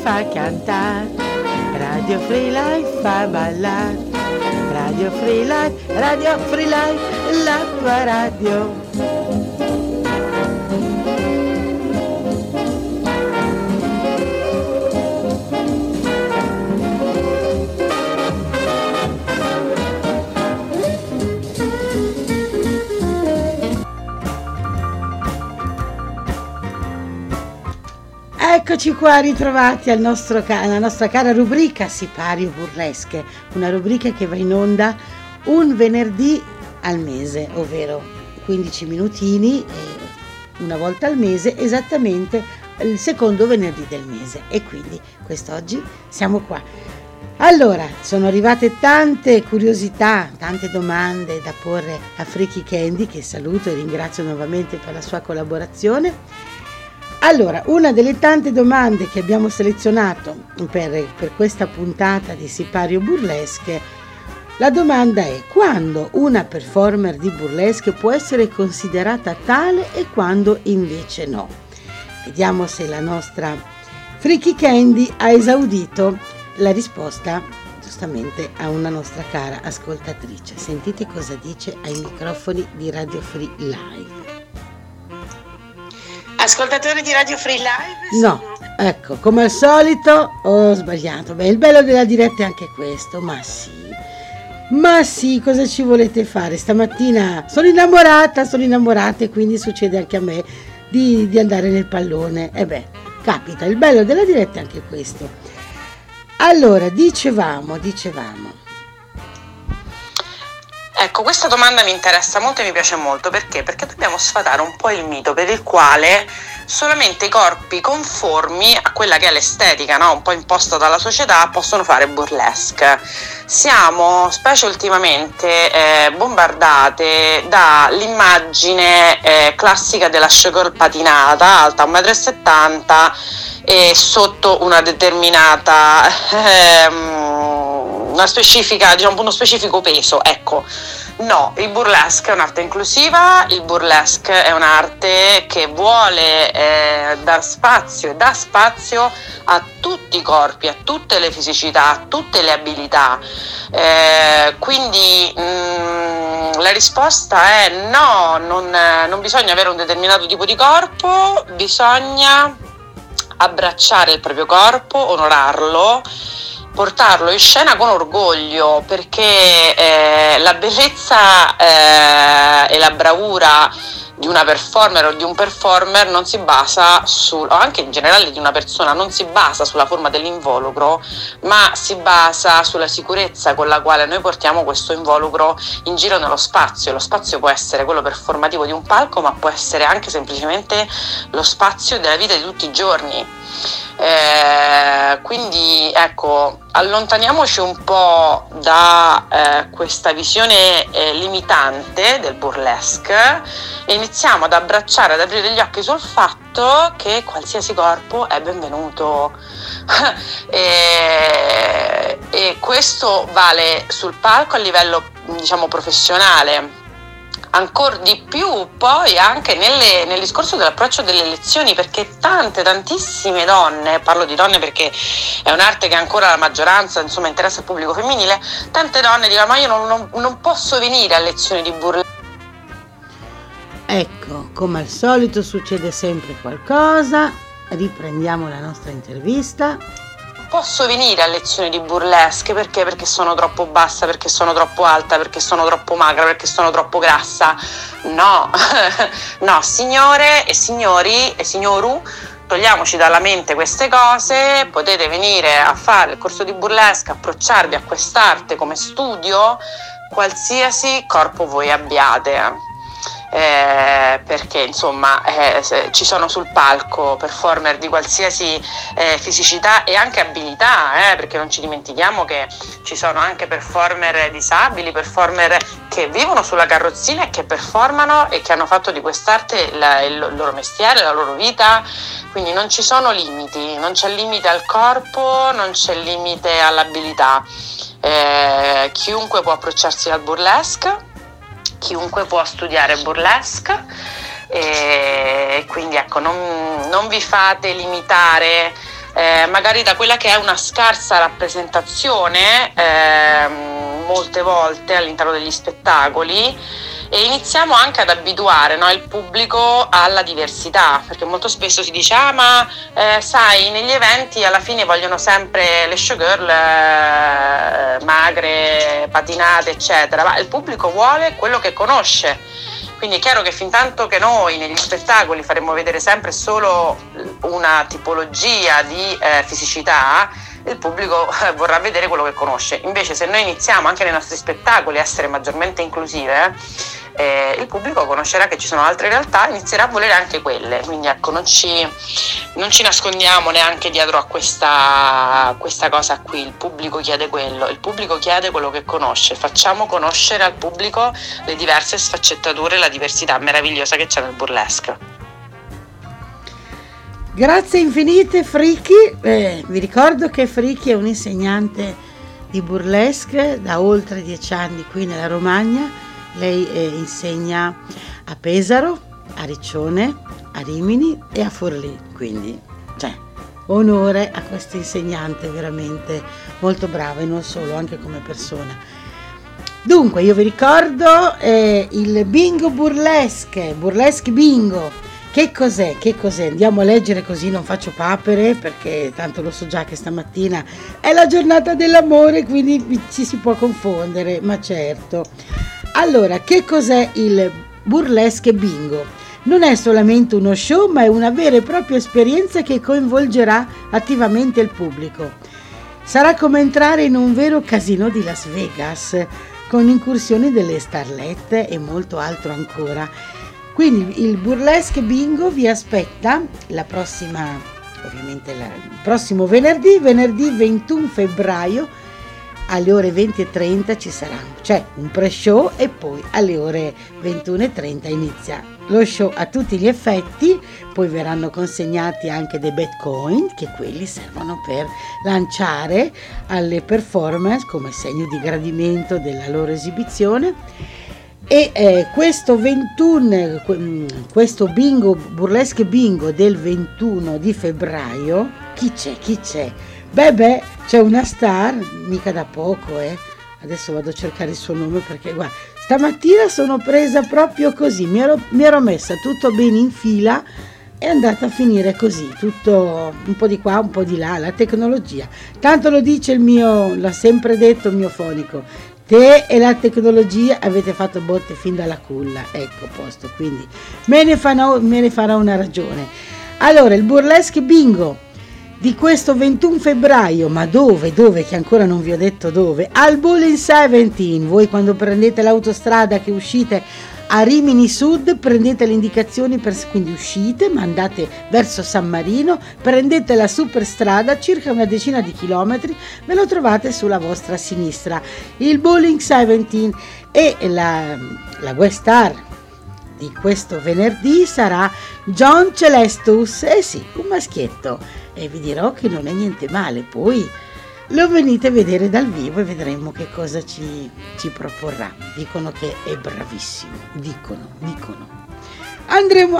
fa cantare, Radio Free Life fa ballare, Radio Free Life, la tua radio. Eccoci qua ritrovati alla nostra cara rubrica Sipario Burlesche, una rubrica che va in onda un venerdì al mese, ovvero 15 minutini una volta al mese, esattamente il secondo venerdì del mese, e quindi quest'oggi siamo qua. Allora, sono arrivate tante curiosità, tante domande da porre a Freaky Candy, che saluto e ringrazio nuovamente per la sua collaborazione. Allora, una delle tante domande che abbiamo selezionato per questa puntata di Sipario Burlesche, la domanda è: quando una performer di burlesque può essere considerata tale e quando invece no? Vediamo se la nostra Freaky Candy ha esaudito la risposta giustamente a una nostra cara ascoltatrice. Sentite cosa dice ai microfoni di Radio Free Live. Ascoltatori di Radio Free Live? No, ecco, come al solito ho sbagliato. Beh, il bello della diretta è anche questo, ma sì, cosa ci volete fare? Stamattina sono innamorata e quindi succede anche a me di andare nel pallone. E beh, capita, il bello della diretta è anche questo. Allora, dicevamo. Ecco, questa domanda mi interessa molto e mi piace molto. Perché? Perché dobbiamo sfatare un po' il mito per il quale solamente i corpi conformi a quella che è l'estetica, no? Un po' imposta dalla società, possono fare burlesque. Siamo, specie ultimamente, bombardate dall'immagine classica della showgirl patinata, alta 1,70 m e sotto una determinata... una specifica, diciamo, uno specifico peso, ecco. No, il burlesque è un'arte inclusiva, il burlesque è un'arte che vuole dar spazio e dà spazio a tutti i corpi, a tutte le fisicità, a tutte le abilità. Quindi la risposta è no, non bisogna avere un determinato tipo di corpo, bisogna abbracciare il proprio corpo, onorarlo, portarlo in scena con orgoglio, perché la bellezza e la bravura di una performer o di un performer non si basa o anche in generale di una persona, non si basa sulla forma dell'involucro, ma si basa sulla sicurezza con la quale noi portiamo questo involucro in giro nello spazio. Lo spazio può essere quello performativo di un palco, ma può essere anche semplicemente lo spazio della vita di tutti i giorni. Quindi ecco, allontaniamoci un po' da questa visione limitante del burlesque e iniziamo ad abbracciare, ad aprire gli occhi sul fatto che qualsiasi corpo è benvenuto. E questo vale sul palco a livello, diciamo, professionale. Ancora di più poi anche nel discorso dell'approccio delle lezioni, perché tantissime donne, parlo di donne perché è un'arte che ancora la maggioranza, insomma, interessa il pubblico femminile, tante donne dicono: ma io non posso venire a lezioni di burlesque. Ecco, come al solito succede sempre qualcosa. Riprendiamo la nostra intervista. Posso venire a lezioni di burlesque perché sono troppo bassa, perché sono troppo alta, perché sono troppo magra, perché sono troppo grassa. No, no, signore e signori e signoru, togliamoci dalla mente queste cose. Potete venire a fare il corso di burlesque, approcciarvi a quest'arte come studio, qualsiasi corpo voi abbiate. Perché insomma ci sono sul palco performer di qualsiasi fisicità e anche abilità, perché non ci dimentichiamo che ci sono anche performer disabili, performer che vivono sulla carrozzina e che performano e che hanno fatto di quest'arte il loro mestiere, la loro vita. Quindi non ci sono limiti, non c'è limite al corpo, non c'è limite all'abilità. Chiunque può approcciarsi al burlesque, chiunque può studiare burlesque, e quindi ecco, non vi fate limitare magari da quella che è una scarsa rappresentazione molte volte all'interno degli spettacoli, e iniziamo anche ad abituare, no, il pubblico alla diversità, perché molto spesso si dice ma sai, negli eventi alla fine vogliono sempre le showgirl magre, patinate eccetera, ma il pubblico vuole quello che conosce. Quindi è chiaro che fin tanto che noi negli spettacoli faremo vedere sempre solo una tipologia di fisicità, il pubblico vorrà vedere quello che conosce. Invece se noi iniziamo anche nei nostri spettacoli a essere maggiormente inclusive, il pubblico conoscerà che ci sono altre realtà e inizierà a volere anche quelle. Quindi ecco, non ci nascondiamo neanche dietro a questa cosa qui. Il pubblico chiede quello, il pubblico chiede quello che conosce. Facciamo conoscere al pubblico le diverse sfaccettature, la diversità meravigliosa che c'è nel burlesque. Grazie infinite Friki. Vi ricordo che Friki è un insegnante di burlesque da oltre 10 anni qui nella Romagna. Lei insegna a Pesaro, a Riccione, a Rimini e a Forlì, quindi onore a questo insegnante veramente molto bravo, e non solo, anche come persona. Dunque io vi ricordo il bingo burlesque bingo. Che cos'è? Andiamo a leggere così non faccio papere, perché tanto lo so già che stamattina è la giornata dell'amore, quindi ci si può confondere, ma certo. Allora, che cos'è il burlesque bingo? Non è solamente uno show, ma è una vera e propria esperienza che coinvolgerà attivamente il pubblico. Sarà come entrare in un vero casino di Las Vegas, con incursioni delle starlette e molto altro ancora. Quindi il burlesque bingo vi aspetta il prossimo venerdì 21 febbraio, alle ore 20:30 c'è un pre-show, e poi alle ore 21:30 inizia lo show a tutti gli effetti. Poi verranno consegnati anche dei bitcoin, che quelli servono per lanciare alle performance come segno di gradimento della loro esibizione. E questo bingo, burlesque bingo del 21 di febbraio, chi c'è? Beh, c'è una star, mica da poco, adesso vado a cercare il suo nome, perché guarda, stamattina sono presa proprio così, mi ero messa tutto bene in fila, è andata a finire così, tutto un po' di qua, un po' di là, la tecnologia. Tanto lo dice l'ha sempre detto il mio fonico, te e la tecnologia avete fatto botte fin dalla culla, ecco, posto, quindi me ne farà una ragione. Allora, il burlesque bingo di questo 21 febbraio, ma dove, che ancora non vi ho detto dove, al Bowling 17. Voi quando prendete l'autostrada che uscite a Rimini Sud, prendete le indicazioni, quindi uscite, ma andate verso San Marino, prendete la superstrada, circa una decina di chilometri, ve lo trovate sulla vostra sinistra, il Bowling 17. E la guest star di questo venerdì sarà John Celestus, sì, un maschietto, e vi dirò che non è niente male. Poi lo venite a vedere dal vivo e vedremo che cosa ci proporrà. Dicono che è bravissimo, dicono. Andiamo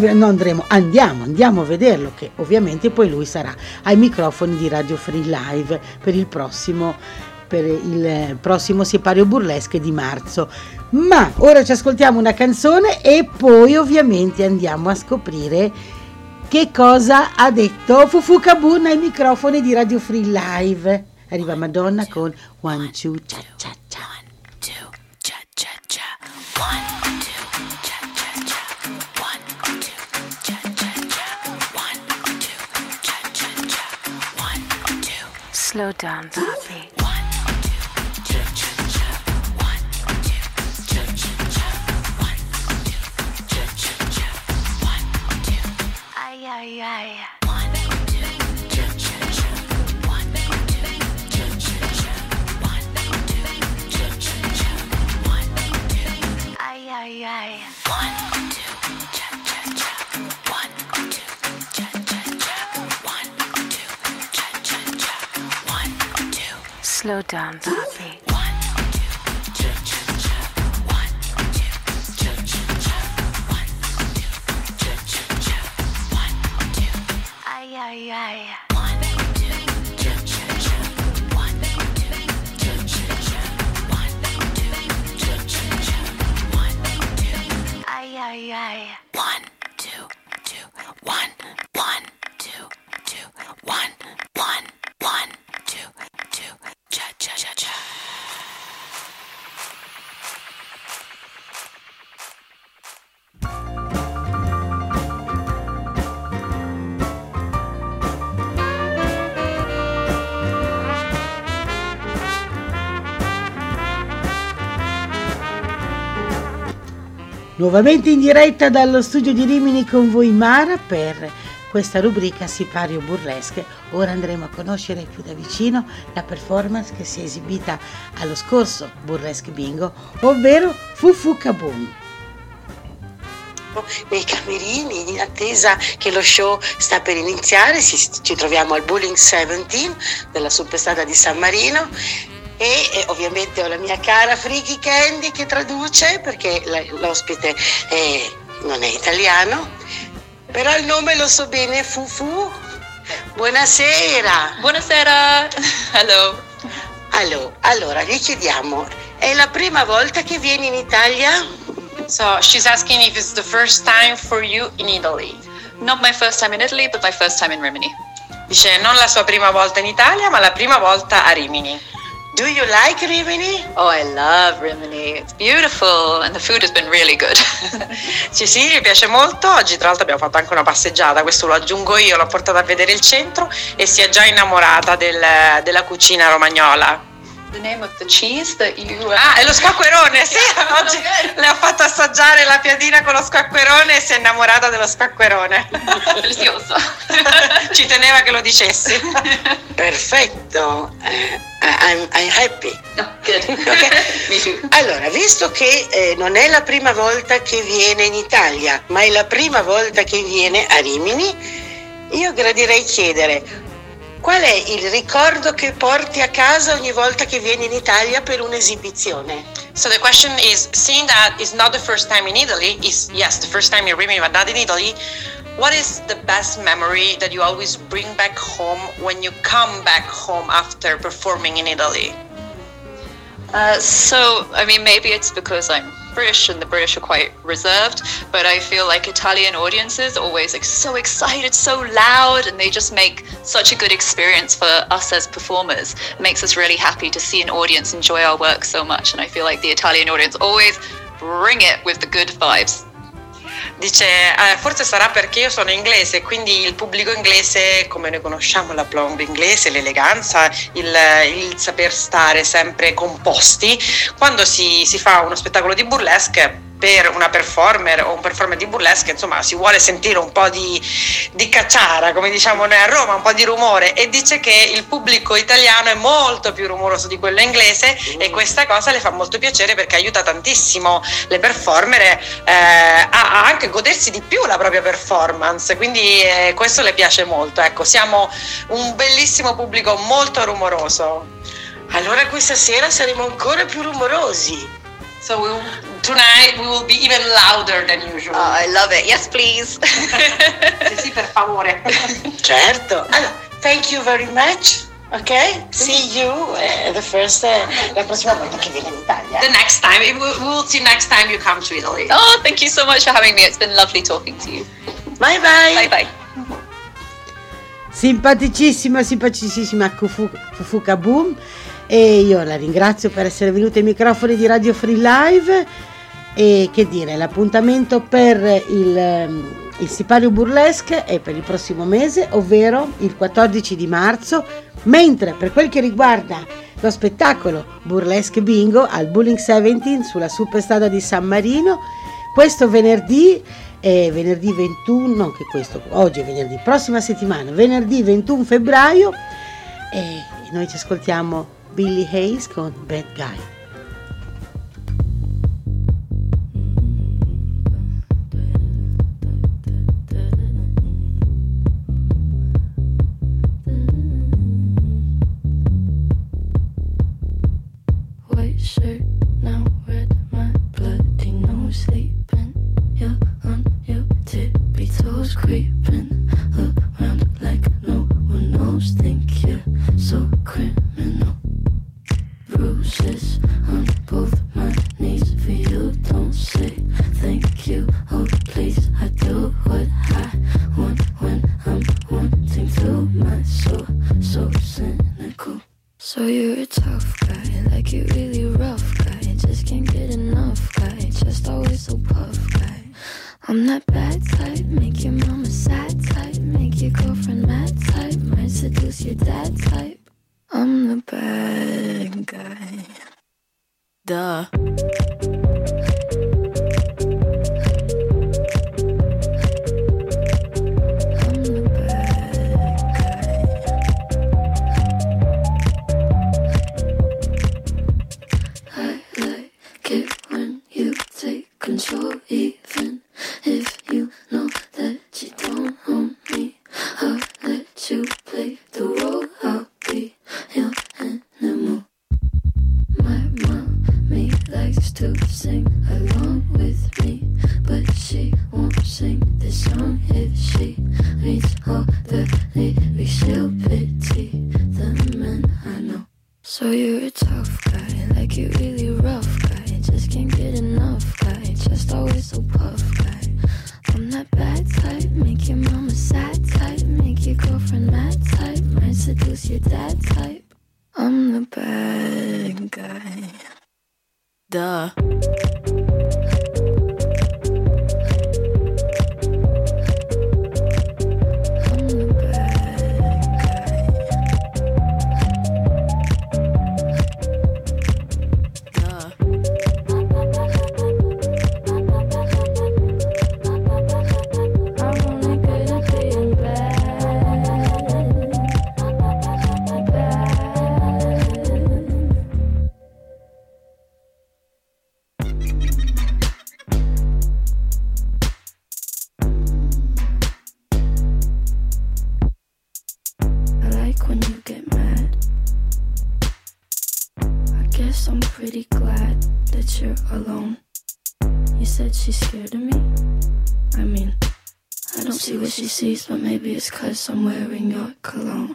a vederlo, che ovviamente poi lui sarà ai microfoni di Radio Free Live per il prossimo Sipario Burlesque di marzo. Ma ora ci ascoltiamo una canzone e poi ovviamente andiamo a scoprire che cosa ha detto Fufu Kabun ai microfoni di Radio Free Live. Arriva Madonna con One Two Cha Cha Cha. One Two Cha Cha Cha. One Two Cha Cha Cha. One Two Cha Cha Cha. One Two Cha Cha Cha. One Two. Slow down, Poppy. Ay, ay. One, two, cha cha cha. One, two, cha cha cha. One, two, cha cha cha. One, two, ay, ay, ay. One, two, cha cha cha. One, two, cha cha cha. One, two, cha cha cha. One, two. Slow down, Poppy. One, two, cha cha cha. One, two, cha cha cha. One, two, cha cha cha. Ay, ay, ay. One, Nuovamente in diretta dallo studio di Rimini con voi Mara per questa rubrica Sipario Burlesque. Ora andremo a conoscere più da vicino la performance che si è esibita allo scorso Burlesque Bingo, ovvero Fufu Kaboom. Nei camerini in attesa che lo show sta per iniziare, ci troviamo al Bulling 17 della Superstrada di San Marino e ovviamente ho la mia cara Freaky Candy che traduce perché l'ospite non è italiano, però il nome lo so bene. Fufu, buonasera. Buonasera. Hello. Allora gli chiediamo, è la prima volta che vieni in Italia? So she's asking if it's the first time for you in Italy. Not my first time in Italy, but my first time in Rimini. Dice non la sua prima volta in Italia, ma la prima volta a Rimini. Do you like Rimini? Oh, I love Rimini. It's beautiful and the food has been really good. Sì, mi piace molto. Oggi tra l'altro abbiamo fatto anche una passeggiata, questo lo aggiungo io, l'ho portata a vedere il centro e si è già innamorata della cucina romagnola. The name of the cheese that you... è lo squacquerone, sì, oggi le ho fatto assaggiare la piadina con lo squacquerone e si è innamorata dello squacquerone. Delicioso. Ci teneva che lo dicessi. Perfetto, I'm happy. Oh, good. Okay. Me too. Allora, visto che non è la prima volta che viene in Italia, ma è la prima volta che viene a Rimini, io gradirei chiedere qual è il ricordo che porti a casa ogni volta che vieni in Italia per un'esibizione? So the question is, seeing that it's not the first time in Italy, is yes, the first time in Rimini, but not in Italy, what is the best memory that you always bring back home when you come back home after performing in Italy? Maybe it's because I'm British and the British are quite reserved, but I feel like Italian audiences are always so excited, so loud, and they just make such a good experience for us as performers. It makes us really happy to see an audience enjoy our work so much, and I feel like the Italian audience always bring it with the good vibes. Dice, forse sarà perché io sono inglese, quindi il pubblico inglese, come noi conosciamo l'aplomb inglese, l'eleganza, il saper stare sempre composti, quando si fa uno spettacolo di burlesque, per una performer o un performer di burlesque, insomma, si vuole sentire un po' di cacciara, come diciamo noi a Roma, un po' di rumore, e dice che il pubblico italiano è molto più rumoroso di quello inglese e questa cosa le fa molto piacere perché aiuta tantissimo le performer a anche godersi di più la propria performance, quindi questo le piace molto. Ecco, siamo un bellissimo pubblico molto rumoroso. Allora questa sera saremo ancora più rumorosi. So tonight we will be even louder than usual. Oh, I love it. Yes, please. Sì, per favore. Certo. Allora, thank you very much. Ok? See you la prossima volta che vieni in Italia. The next time. We will see next time you come to Italy. Oh, thank you so much for having me. It's been lovely talking to you. Bye bye. Bye bye. Simpaticissima Fufu Kaboom, e io la ringrazio per essere venuta ai microfoni di Radio Free Live. E che dire, l'appuntamento per il Sipario Burlesque è per il prossimo mese, ovvero il 14 di marzo, mentre per quel che riguarda lo spettacolo Burlesque Bingo al Bulling 17 sulla Superstrada di San Marino, questo venerdì 21, non che questo, oggi è venerdì, prossima settimana, venerdì 21 febbraio, e noi ci ascoltiamo Billy Hayes con Bad Guy. White shirt, now red, my bloody nose sleeping. You're on your tippy toes, creeping around like no one knows. Think you're so criminal. Bruises on both my knees for you. Don't say thank you. Oh please, I do what I want when I'm wanting to. My soul so cynical. So you're a tough guy, like you really rough guy. Just can't get enough guy, just always so puff guy. I'm that bad type, make your mama sad type, make your girlfriend mad type, might seduce your dad type. I'm the bad guy. Duh. likes to sing along with me, but she won't sing this song if she reads all the lyrics. She'll pity the men I know. So you're a tough guy, like you're really rough guy, just can't get enough guy, just always so puff guy. I'm that bad type, make your mama sad type, make your girlfriend mad type, might seduce your dad type. I'm the bad guy. Duh. I'm pretty glad that you're alone. You said she's scared of me? I mean, I don't see what she sees, but maybe it's 'cause I'm wearing your cologne.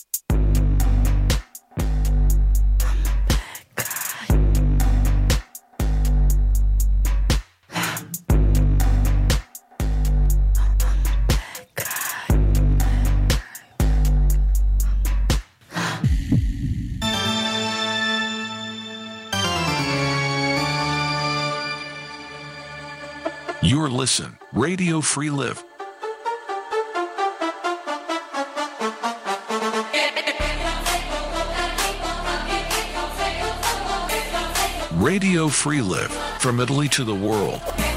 You're listening, Radio Free Live. Radio Free Live, from Italy to the world.